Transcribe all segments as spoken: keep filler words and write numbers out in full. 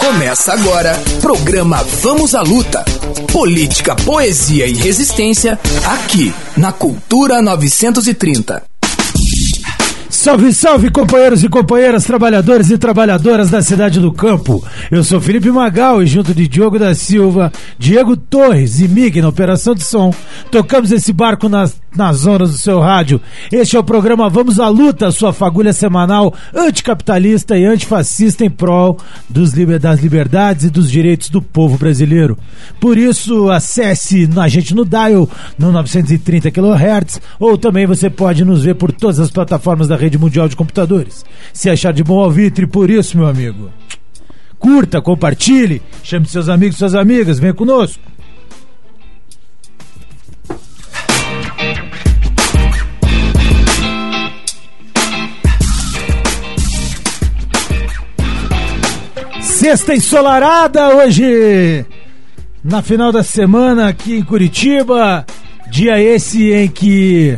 Começa agora, programa Vamos à Luta. Política, poesia e resistência, aqui na Cultura novecentos e trinta. Salve, salve, companheiros e companheiras, trabalhadores e trabalhadoras da cidade do campo. Eu sou Felipe Magal e junto de Diogo da Silva, Diego Torres e Mig na operação de som, tocamos esse barco nas, nas ondas do seu rádio. Este é o programa Vamos à Luta, sua fagulha semanal anticapitalista e antifascista em prol dos, das liberdades e dos direitos do povo brasileiro. Por isso, acesse a gente no dial no novecentos e trinta quilohertz, ou também você pode nos ver por todas as plataformas da rede mundial de computadores. Se achar de bom alvitre, por isso, meu amigo, curta, compartilhe, chame seus amigos e suas amigas, venha conosco. Sexta ensolarada hoje, na final da semana aqui em Curitiba, dia esse em que,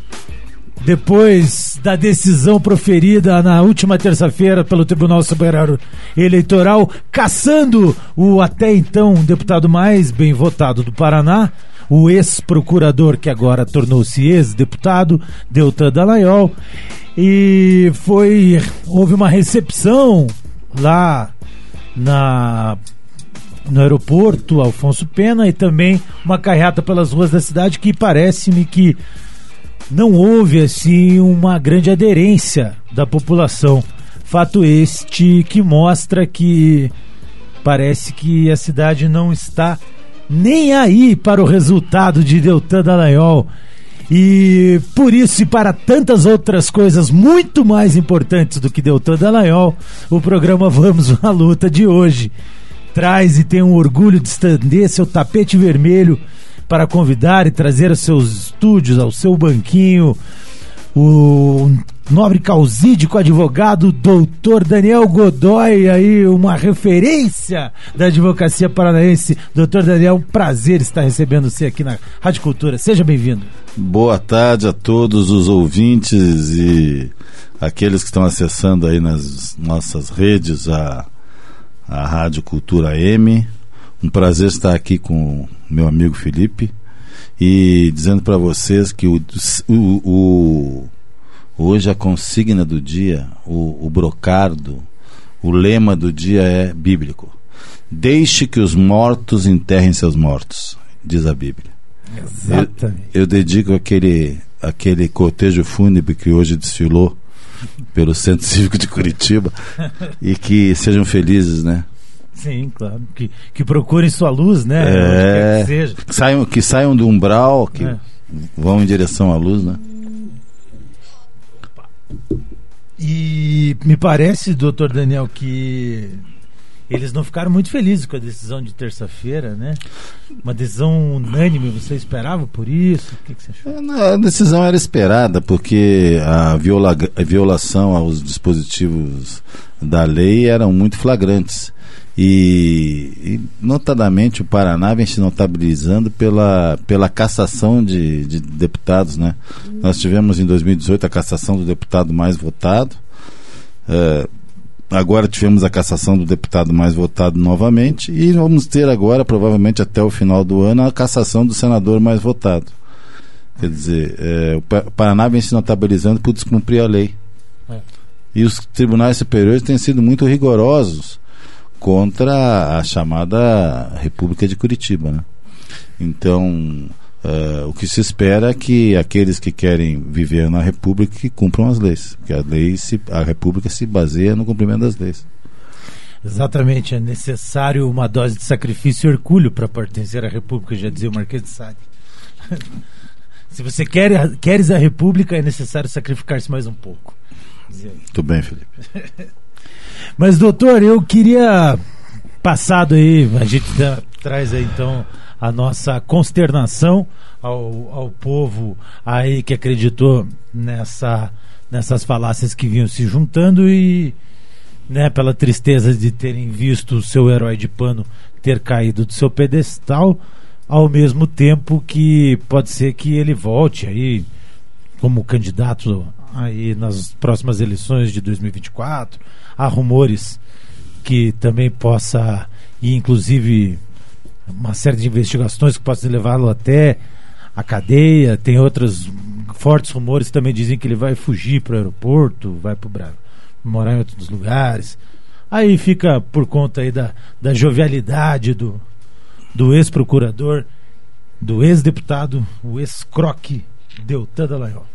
depois da decisão proferida na última terça-feira pelo Tribunal Superior Eleitoral, cassando o até então deputado mais bem votado do Paraná, o ex-procurador que agora tornou-se ex-deputado, Deltan Dallagnol, e foi, houve uma recepção lá na, no aeroporto Alfonso Pena e também uma carreata pelas ruas da cidade que parece-me que não houve assim uma grande aderência da população. Fato este que mostra que parece que a cidade não está nem aí para o resultado de Deltan Dallagnol. E por isso e para tantas outras coisas muito mais importantes do que Deltan Dallagnol, o programa Vamos à Luta de hoje traz e tem um orgulho de estender seu tapete vermelho para convidar e trazer aos seus estúdios, ao seu banquinho, o nobre causídico advogado doutor Daniel Godoy, aí uma referência da advocacia paranaense. Doutor Daniel, um prazer estar recebendo você aqui na Rádio Cultura. Seja bem-vindo. Boa tarde a todos os ouvintes e aqueles que estão acessando aí nas nossas redes a, a Rádio Cultura M. Um prazer estar aqui com meu amigo Felipe e dizendo para vocês que o, o, o, hoje a consigna do dia, o, o brocardo, o lema do dia é bíblico. Deixe que os mortos enterrem seus mortos, diz a Bíblia. Exatamente. Eu, eu dedico aquele, aquele cortejo fúnebre que hoje desfilou pelo Centro Cívico de Curitiba e que sejam felizes, né? Sim, claro. Que, que procurem sua luz, né? É, que, seja. que, saiam, que saiam do umbral, que é. vão em direção à luz, né? E me parece, doutor Daniel, que eles não ficaram muito felizes com a decisão de terça-feira, né? Uma decisão unânime, você esperava por isso? O que, que você achou? A decisão era esperada, porque a, viola, a violação aos dispositivos da lei eram muito flagrantes. E, e notadamente o Paraná vem se notabilizando pela, pela cassação de, de deputados, né? Hum. Nós tivemos em dois mil e dezoito a cassação do deputado mais votado, uh, agora tivemos a cassação do deputado mais votado novamente e vamos ter agora, provavelmente até o final do ano, a cassação do senador mais votado. Quer dizer, é, o Paraná vem se notabilizando por descumprir a lei. É. E os tribunais superiores têm sido muito rigorosos contra a chamada República de Curitiba, né? Então, uh, o que se espera é que aqueles que querem viver na República que cumpram as leis, porque a, lei se, a República se baseia no cumprimento das leis. Exatamente, é necessário uma dose de sacrifício e orgulho para pertencer à República, já dizia o Marquês de Sade. Se você quer, queres a República, é necessário sacrificar-se mais um pouco. Muito bem, Felipe. Mas, doutor, eu queria, passado aí, a gente dá, traz aí então a nossa consternação ao, ao povo aí que acreditou nessa, nessas falácias que vinham se juntando e, né, pela tristeza de terem visto o seu herói de pano ter caído do seu pedestal, ao mesmo tempo que pode ser que ele volte aí como candidato aí nas próximas eleições de dois mil e vinte e quatro. Há rumores que também possa, e inclusive uma série de investigações que possam levá-lo até a cadeia. Tem outros fortes rumores que também dizem que ele vai fugir para o aeroporto, vai para o Brasil, morar em outros lugares. Aí fica por conta aí da, da jovialidade do, do ex-procurador, do ex-deputado, o ex-croque Deltan Dallagnol.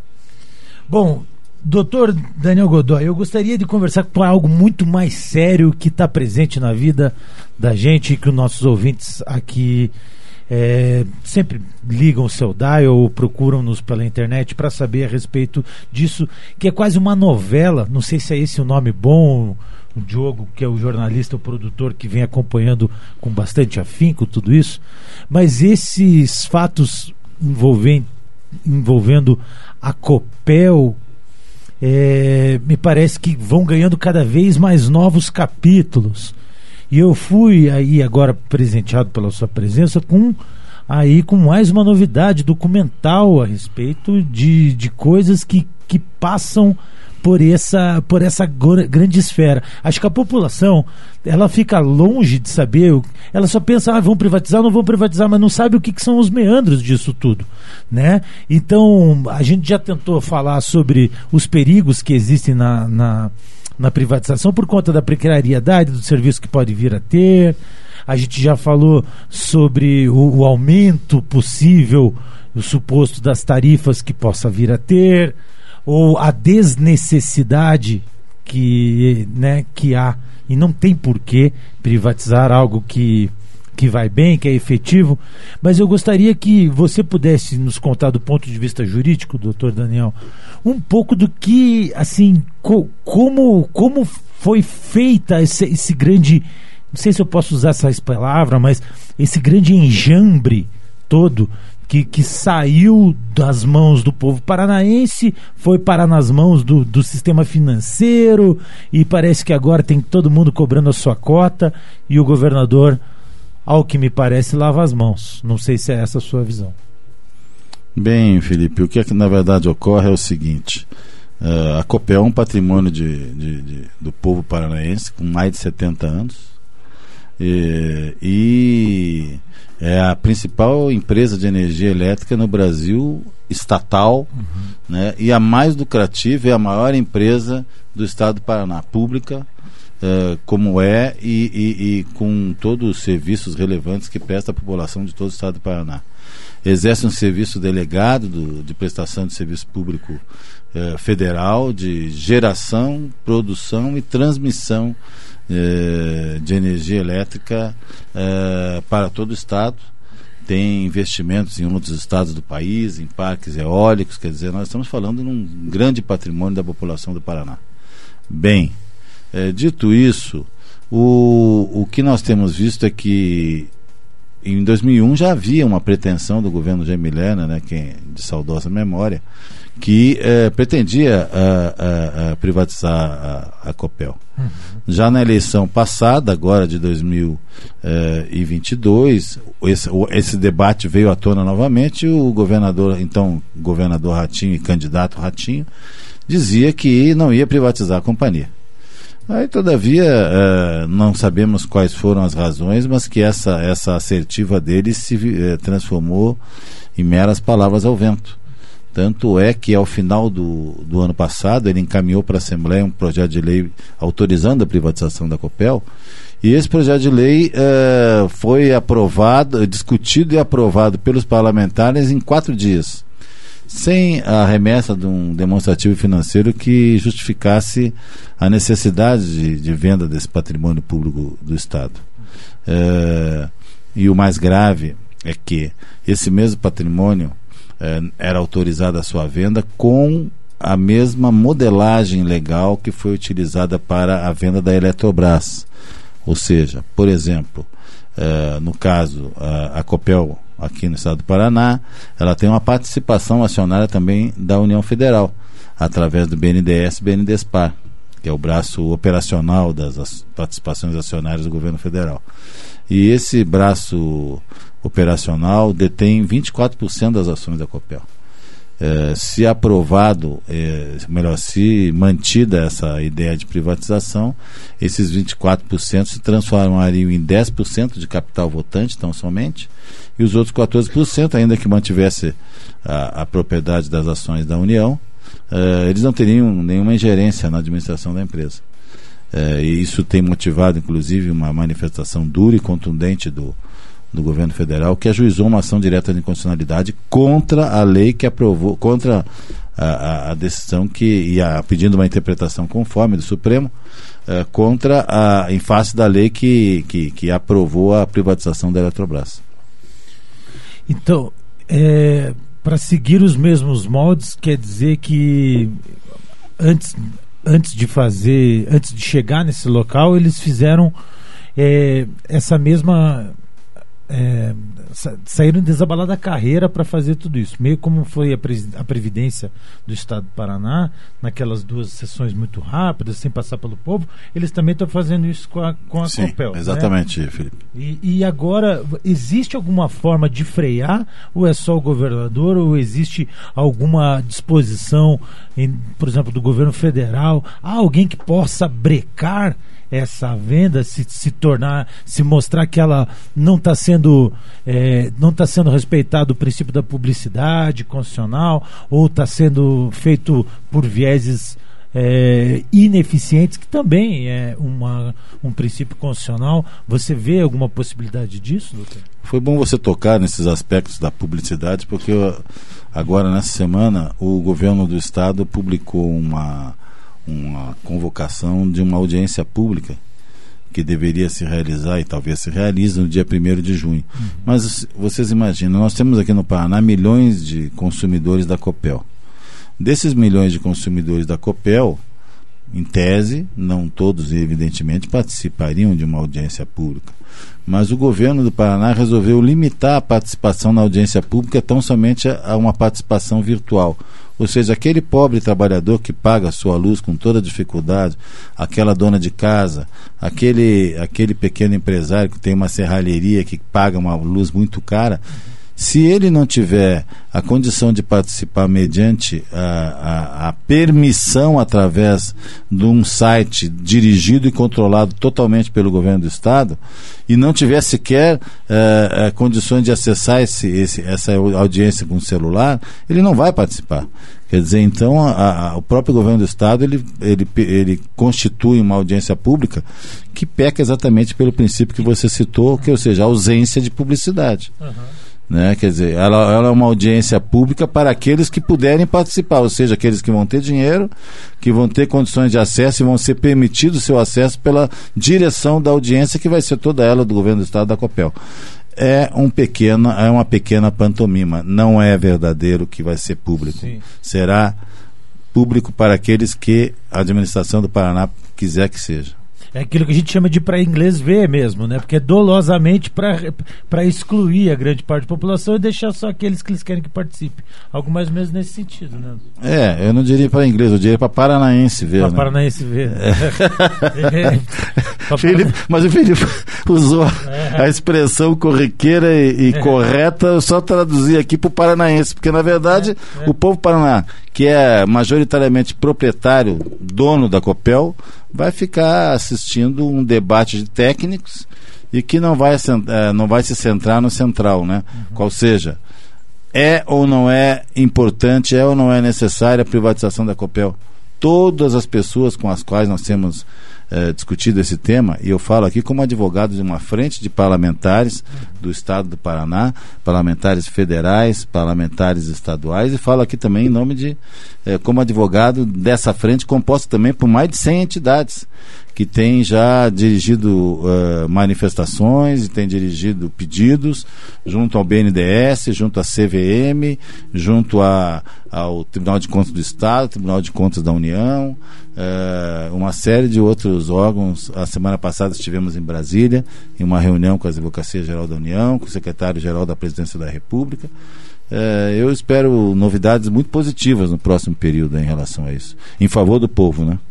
Bom, doutor Daniel Godoy, eu gostaria de conversar com algo muito mais sério que está presente na vida da gente, que os nossos ouvintes aqui é, sempre ligam o seu dial ou procuram-nos pela internet para saber a respeito disso, que é quase uma novela. Não sei se é esse o nome bom. O Diogo, que é o jornalista, o produtor, que vem acompanhando com bastante afinco tudo isso, mas esses fatos envolvem, envolvendo a Copel, é, me parece que vão ganhando cada vez mais novos capítulos. E eu fui aí agora presenteado pela sua presença com aí com mais uma novidade documental a respeito de, de coisas que, que passam por essa, por essa grande esfera. Acho que a população, ela fica longe de saber, ela só pensa, ah, vão privatizar, não vão privatizar, mas não sabe o que, que são os meandros disso tudo, né? Então, a gente já tentou falar sobre os perigos que existem na, na, na privatização por conta da precariedade do serviço que pode vir a ter. A gente já falou sobre o, o aumento possível, o suposto das tarifas que possa vir a ter, ou a desnecessidade que, né, que há, e não tem porquê privatizar algo que, que vai bem, que é efetivo. Mas eu gostaria que você pudesse nos contar, do ponto de vista jurídico, doutor Daniel, um pouco do que, assim, co- como, como foi feita esse, esse grande, não sei se eu posso usar essa palavra, mas esse grande enjambre todo Que, que saiu das mãos do povo paranaense, foi parar nas mãos do, do sistema financeiro, e parece que agora tem todo mundo cobrando a sua cota, e o governador, ao que me parece, lava as mãos. Não sei se é essa a sua visão. Bem, Felipe, o que é que na verdade ocorre é o seguinte: uh, a Copel é um patrimônio de, de, de, do povo paranaense com mais de setenta anos, e, e é a principal empresa de energia elétrica no Brasil, estatal, uhum. né? E a mais lucrativa, é a maior empresa do estado do Paraná, pública, uh, como é, e, e, e com todos os serviços relevantes que presta à população de todo o estado do Paraná. Exerce um serviço delegado do, de prestação de serviço público uh, federal, de geração, produção e transmissão Uh, de energia elétrica uh, para todo o estado. Tem investimentos em outros estados do país, em parques eólicos. Quer dizer, nós estamos falando de um grande patrimônio da população do Paraná. Bem, uh, dito isso, o, o que nós temos visto é que em dois mil e um já havia uma pretensão do governo Jaime Lerner, né, que é de saudosa memória, que eh, pretendia uh, uh, uh, privatizar a, a Copel. Uhum. Já na eleição passada, agora de dois mil e vinte e dois, esse, esse debate veio à tona novamente. O governador, então governador Ratinho e candidato Ratinho, dizia que não ia privatizar a companhia. Aí, todavia, uh, não sabemos quais foram as razões, mas que essa, essa assertiva dele se uh, transformou em meras palavras ao vento. Tanto é que, ao final do, do ano passado, ele encaminhou para a Assembleia um projeto de lei autorizando a privatização da Copel, e esse projeto de lei uh, foi aprovado, discutido e aprovado pelos parlamentares em quatro dias, sem a remessa de um demonstrativo financeiro que justificasse a necessidade de, de venda desse patrimônio público do Estado. Uh, e o mais grave é que esse mesmo patrimônio uh, era autorizado a sua venda com a mesma modelagem legal que foi utilizada para a venda da Eletrobras. Ou seja, por exemplo, uh, no caso, uh, a Copel, aqui no estado do Paraná, ela tem uma participação acionária também da União Federal, através do B N D E S e B N D E S P A R, que é o braço operacional das participações acionárias do governo federal. E esse braço operacional detém vinte e quatro por cento das ações da Copel. É, se aprovado, é, melhor, se mantida essa ideia de privatização, esses vinte e quatro por cento se transformariam em dez por cento de capital votante, tão somente, e os outros quatorze por cento, ainda que mantivesse a, a propriedade das ações da União, é, eles não teriam nenhuma ingerência na administração da empresa. É, e isso tem motivado, inclusive, uma manifestação dura e contundente do do governo federal, que ajuizou uma ação direta de inconstitucionalidade contra a lei que aprovou, contra a, a, a decisão que, e a, pedindo uma interpretação conforme do Supremo, uh, contra a, em face da lei que, que, que aprovou a privatização da Eletrobras. Então, é, para seguir os mesmos moldes, quer dizer que antes, antes de fazer, antes de chegar nesse local, eles fizeram é, essa mesma... É, saíram desabalar da carreira para fazer tudo isso, meio como foi a, pre- a Previdência do Estado do Paraná, naquelas duas sessões muito rápidas, sem passar pelo povo. Eles também estão fazendo isso com a, com a Sim, Copel. exatamente, né? Felipe. E, e agora, existe alguma forma de frear, ou é só o governador, ou existe alguma disposição, em, por exemplo, do governo federal, há alguém que possa brecar essa venda, se, se tornar, se mostrar que ela não está sendo é, não está sendo respeitado o princípio da publicidade constitucional, ou está sendo feito por vieses é, ineficientes, que também é uma, um princípio constitucional. Você vê alguma possibilidade disso, doutor? Foi bom você tocar nesses aspectos da publicidade, porque eu, agora nessa semana o governo do estado publicou uma uma convocação de uma audiência pública que deveria se realizar, e talvez se realize no dia primeiro de junho. Uhum. Mas vocês imaginam, nós temos aqui no Paraná milhões de consumidores da Copel. Desses milhões de consumidores da Copel, em tese, não todos evidentemente participariam de uma audiência pública, mas o governo do Paraná resolveu limitar a participação na audiência pública tão somente a uma participação virtual. Ou seja, aquele pobre trabalhador que paga a sua luz com toda dificuldade, aquela dona de casa, aquele, aquele pequeno empresário que tem uma serralheria que paga uma luz muito cara, se ele não tiver a condição de participar mediante a, a, a permissão através de um site dirigido e controlado totalmente pelo governo do estado, e não tiver sequer uh, uh, condições de acessar esse, esse, essa audiência com o celular, ele não vai participar. Quer dizer, então, a, a, o próprio governo do estado ele, ele, ele constitui uma audiência pública que peca exatamente pelo princípio que você citou, que, ou seja, a ausência de publicidade. Uhum. Né? Quer dizer, ela, ela é uma audiência pública para aqueles que puderem participar, ou seja, aqueles que vão ter dinheiro, que vão ter condições de acesso e vão ser permitido o seu acesso pela direção da audiência, que vai ser toda ela do governo do estado da Copel. É, um pequeno, é uma pequena pantomima, não é verdadeiro que vai ser público. Sim. Será público para aqueles que a administração do Paraná quiser que seja. É aquilo que a gente chama de para inglês ver mesmo, né? Porque é dolosamente para excluir a grande parte da população e deixar só aqueles que eles querem que participe. Algo mais ou menos nesse sentido, né? É, eu não diria para inglês, eu diria para paranaense ver. Para né? paranaense ver. É. É. Felipe, mas o Felipe usou é. a expressão corriqueira e, e é. correta, eu só traduzi aqui para o paranaense, porque na verdade é. É. o povo paraná, que é majoritariamente proprietário, dono da Copel, vai ficar assistindo um debate de técnicos e que não vai, não vai se centrar no central, né? Uhum. Qual seja, é ou não é importante, é ou não é necessária a privatização da Copel? Todas as pessoas com as quais nós temos eh, discutido esse tema, e eu falo aqui como advogado de uma frente de parlamentares do estado do Paraná, parlamentares federais, parlamentares estaduais, e falo aqui também em nome de, eh, como advogado dessa frente, composta também por mais de cem entidades, que tem já dirigido uh, manifestações e tem dirigido pedidos junto ao B N D E S, junto à C V M, junto a, ao Tribunal de Contas do Estado, Tribunal de Contas da União, uh, uma série de outros órgãos. A semana passada estivemos em Brasília, em uma reunião com a Advocacia Geral da União, com o secretário-geral da Presidência da República. Uh, eu espero novidades muito positivas no próximo período em relação a isso, em favor do povo, né?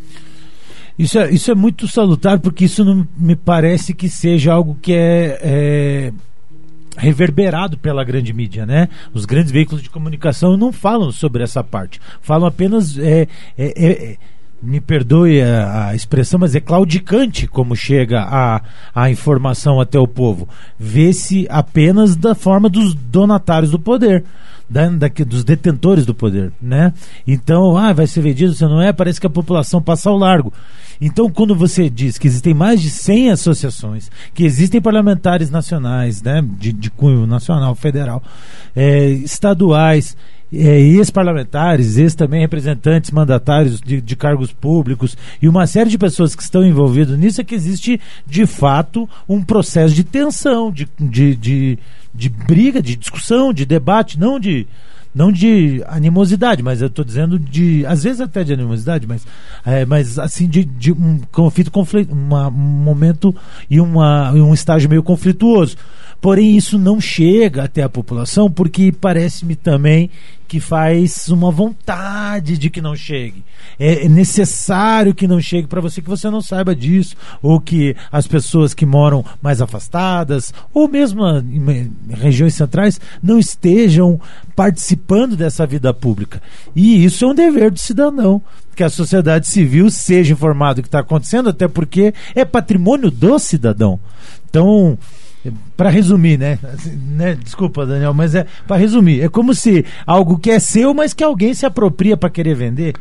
Isso é, isso é muito salutar, porque isso não me parece que seja algo que é, é reverberado pela grande mídia, né? Os grandes veículos de comunicação não falam sobre essa parte, falam apenas é, é, é, me perdoe a, a expressão, mas é claudicante como chega a, a informação até o povo. Vê-se apenas da forma dos donatários do poder, da, da, dos detentores do poder, né? Então, ah, vai ser vendido, você não é? Parece que a população passa ao largo. Então, quando você diz que existem mais de cem associações, que existem parlamentares nacionais, né, de, de cunho nacional, federal, é, estaduais, É, ex-parlamentares, ex também representantes mandatários de, de cargos públicos e uma série de pessoas que estão envolvidas nisso, é que existe de fato um processo de tensão, de, de, de, de briga, de discussão, de debate, não de, não de animosidade, mas eu estou dizendo de, às vezes até de animosidade, mas, é, mas assim, de, de um conflito, conflito uma, um momento e uma, um estágio meio conflituoso. Porém, isso não chega até a população, porque parece-me também que faz uma vontade de que não chegue. É necessário que não chegue para você, que você não saiba disso, ou que as pessoas que moram mais afastadas, ou mesmo em regiões centrais, não estejam participando dessa vida pública. E isso é um dever do cidadão, que a sociedade civil seja informada do que está acontecendo, até porque é patrimônio do cidadão. Então, para resumir, né? Assim, né? Desculpa, Daniel, mas é para resumir. É como se algo que é seu, mas que alguém se apropria para querer vender.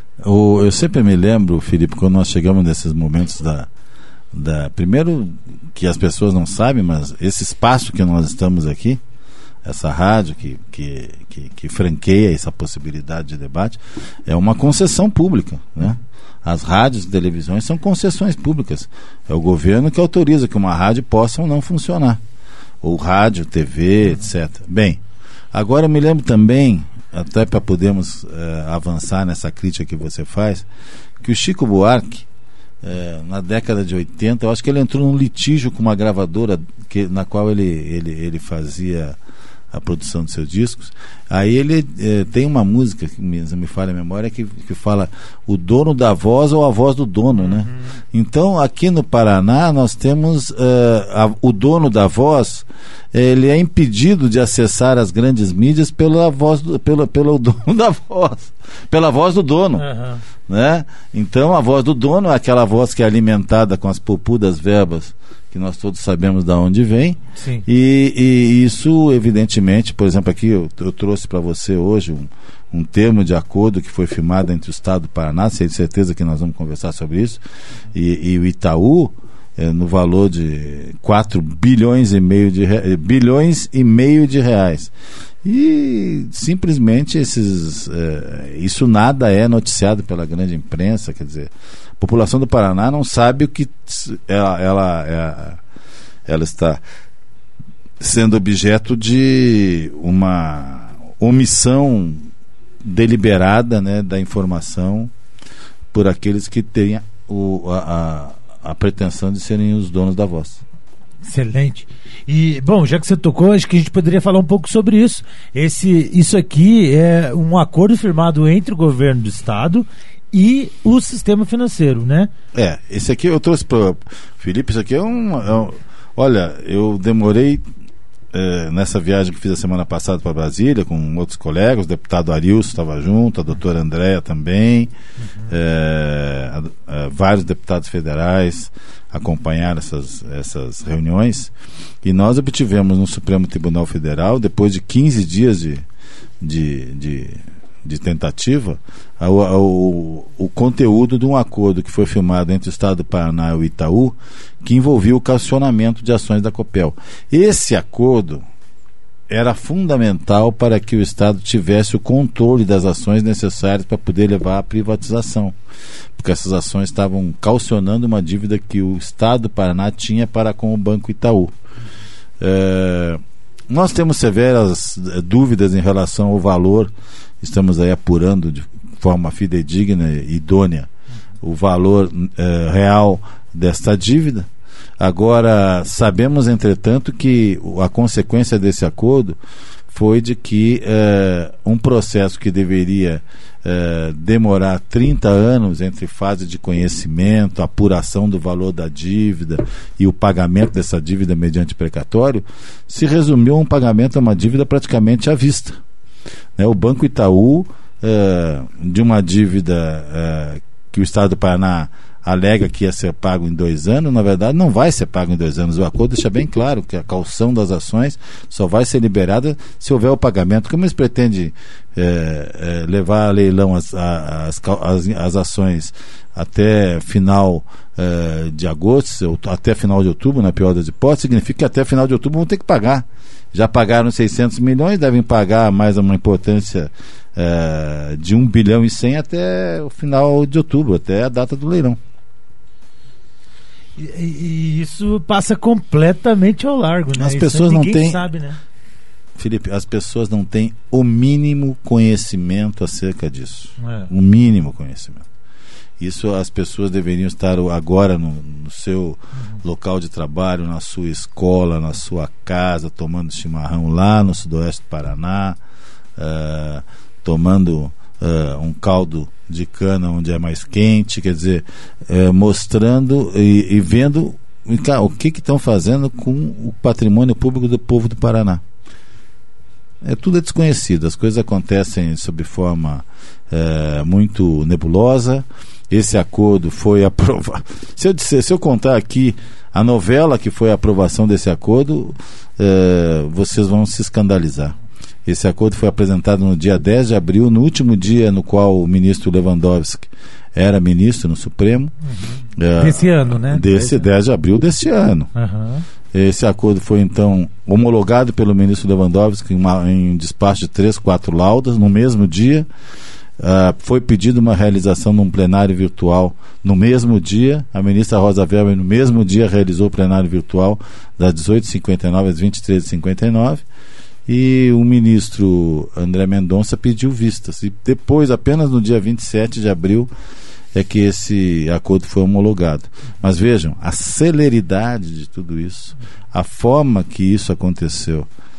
O, eu sempre me lembro, Felipe, quando nós chegamos nesses momentos da, da... Primeiro, que as pessoas não sabem, mas esse espaço que nós estamos aqui, essa rádio que, que, que, que franqueia essa possibilidade de debate, é uma concessão pública, né? As rádios e televisões são concessões públicas. É o governo que autoriza que uma rádio possa ou não funcionar. Ou rádio, T V, etcétera. Bem, agora eu me lembro também, até para podermos eh, avançar nessa crítica que você faz, que o Chico Buarque, eh, na década de oitenta, eu acho que ele entrou num litígio com uma gravadora que, na qual ele, ele, ele fazia a produção de seus discos. Aí ele eh, tem uma música que me, me falha a memória, que, que fala o dono da voz ou a voz do dono, né? Uhum. Então aqui no Paraná nós temos eh, a, o dono da voz, ele é impedido de acessar as grandes mídias pela voz do, pelo, pelo dono da voz, pela voz do dono. Uhum. Né? Então a voz do dono é aquela voz que é alimentada com as popudas verbas que nós todos sabemos de onde vem. Sim. E, e isso evidentemente, por exemplo, aqui eu, eu trouxe para você hoje um, um termo de acordo que foi firmado entre o Estado do Paraná, tenho certeza que nós vamos conversar sobre isso, e, e o Itaú, é, no valor de quatro bilhões e meio de re... bilhões e meio de reais. E simplesmente esses, é, isso nada é noticiado pela grande imprensa. Quer dizer, a população do Paraná não sabe o que ela, ela, ela, ela está sendo objeto de uma omissão deliberada, né, da informação por aqueles que têm o, a, a, a pretensão de serem os donos da voz. Excelente. E, bom, já que você tocou, acho que a gente poderia falar um pouco sobre isso. Esse, isso aqui é um acordo firmado entre o governo do estado e o sistema financeiro, né? É, esse aqui eu trouxe para o Felipe, isso aqui é um, é um... Olha, eu demorei é, nessa viagem que fiz a semana passada para Brasília com outros colegas, o deputado Arilson estava junto, a doutora Andréa também, uhum. é, é, vários deputados federais acompanharam essas, essas reuniões, e nós obtivemos no Supremo Tribunal Federal, depois de quinze dias de, de, de, de tentativa, a, a, o, o conteúdo de um acordo que foi firmado entre o Estado do Paraná e o Itaú, que envolvia o calcionamento de ações da Copel. Esse acordo era fundamental para que o Estado tivesse o controle das ações necessárias para poder levar à privatização, porque essas ações estavam calcionando uma dívida que o Estado do Paraná tinha para com o Banco Itaú. É, nós temos severas dúvidas em relação ao valor, estamos aí apurando de forma fidedigna e idônea o valor é, real desta dívida. Agora, sabemos, entretanto, que a consequência desse acordo foi de que uh, um processo que deveria uh, demorar trinta anos entre fase de conhecimento, apuração do valor da dívida e o pagamento dessa dívida mediante precatório, se resumiu a um pagamento a uma dívida praticamente à vista. Né? O Banco Itaú, uh, de uma dívida uh, que o Estado do Paraná alega que ia ser pago em dois anos, na verdade não vai ser pago em dois anos. O acordo deixa bem claro que a caução das ações só vai ser liberada se houver o pagamento. Como eles pretendem é, é, levar a leilão as, as, as, as ações até final é, de agosto, até final de outubro, na pior das hipóteses, significa que até final de outubro vão ter que pagar. Já pagaram seiscentos milhões, devem pagar mais uma importância é, de um bilhão e cem até o final de outubro, até a data do leilão. E, e isso passa completamente ao largo, né? As isso pessoas não têm, sabe, né? Felipe, as pessoas não têm o mínimo conhecimento acerca disso. É. O mínimo conhecimento. Isso as pessoas deveriam estar agora no, no seu uhum. local de trabalho, na sua escola, na sua casa, tomando chimarrão lá no sudoeste do Paraná, uh, tomando uh, um caldo de cana onde é mais quente, quer dizer, uh, mostrando e, e vendo o que estão fazendo com o patrimônio público do povo do Paraná. É, tudo é desconhecido, as coisas acontecem sob forma uh, muito nebulosa. Esse acordo foi aprovado. Se eu disser, se eu contar aqui a novela que foi a aprovação desse acordo, eh, vocês vão se escandalizar. Esse acordo foi apresentado no dia dez de abril, no último dia no qual o ministro Lewandowski era ministro no Supremo. Uhum. Eh, desse ano, né? Desse dez de abril desse ano. Uhum. Esse acordo foi então homologado pelo ministro Lewandowski em, uma, em um despacho de três, quatro laudas no mesmo dia. Uh, foi pedido uma realização num plenário virtual no mesmo dia. A ministra Rosa Weber no mesmo dia realizou o plenário virtual das dezoito e cinquenta e nove às vinte e três e cinquenta e nove, e o ministro André Mendonça pediu vistas, e depois, apenas no dia vinte e sete de abril, é que esse acordo foi homologado. Mas vejam, a celeridade de tudo isso, a forma que isso aconteceu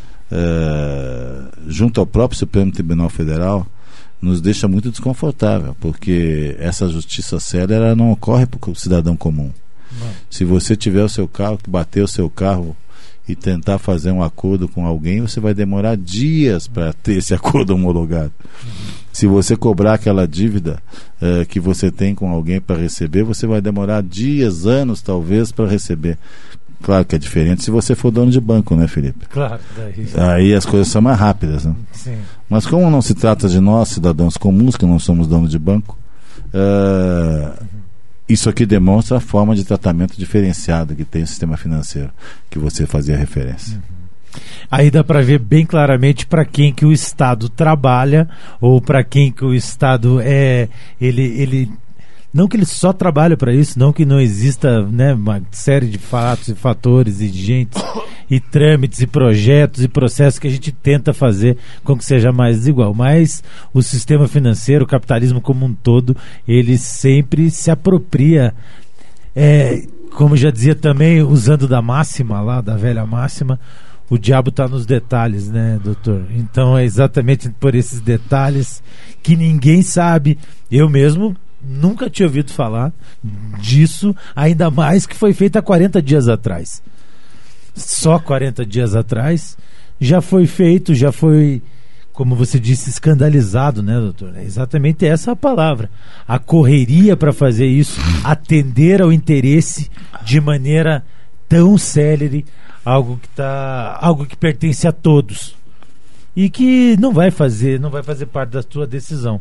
uh, junto ao próprio Supremo Tribunal Federal, nos deixa muito desconfortável, porque essa justiça séria ela não ocorre para o cidadão comum. Não. Se você tiver o seu carro, que bater o seu carro e tentar fazer um acordo com alguém, você vai demorar dias para ter esse acordo homologado. Uhum. Se você cobrar aquela dívida uh, que você tem com alguém para receber, você vai demorar dias, anos talvez para receber. Claro que é diferente se você for dono de banco, né, Felipe? Claro. Daí, Aí as coisas são mais rápidas, né? Sim. Mas como não se trata de nós, cidadãos comuns, que não somos donos de banco, uh, uhum. isso aqui demonstra a forma de tratamento diferenciado que tem o sistema financeiro, que você fazia referência. Uhum. Aí dá para ver bem claramente para quem que o Estado trabalha, ou para quem que o Estado é... ele, ele Não que ele só trabalha para isso, não que não exista, né, uma série de fatos e fatores e gente e trâmites e projetos e processos que a gente tenta fazer com que seja mais desigual. Mas o sistema financeiro, o capitalismo como um todo, ele sempre se apropria, é, como já dizia também, usando da máxima lá, da velha máxima, o diabo está nos detalhes, né, doutor? Então é exatamente por esses detalhes que ninguém sabe. Eu mesmo nunca tinha ouvido falar disso, ainda mais que foi feito há quarenta dias atrás. Só quarenta dias atrás já foi feito, já foi, como você disse, escandalizado, né, doutor? É exatamente essa a palavra. A correria para fazer isso, atender ao interesse de maneira tão célere, algo que tá, algo que pertence a todos e que não vai fazer, não vai fazer parte da sua decisão.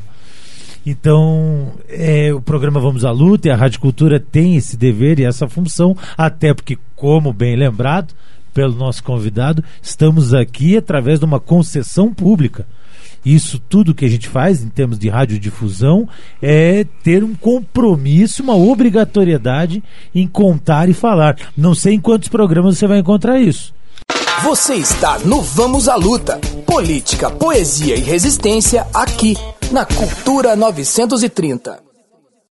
Então, é, o programa Vamos à Luta e a Rádio Cultura tem esse dever e essa função, até porque, como bem lembrado pelo nosso convidado, estamos aqui através de uma concessão pública. Isso tudo que a gente faz em termos de radiodifusão é ter um compromisso, uma obrigatoriedade em contar e falar. Não sei em quantos programas você vai encontrar isso. Você está no Vamos à Luta. Política, poesia e resistência aqui na Cultura novecentos e trinta.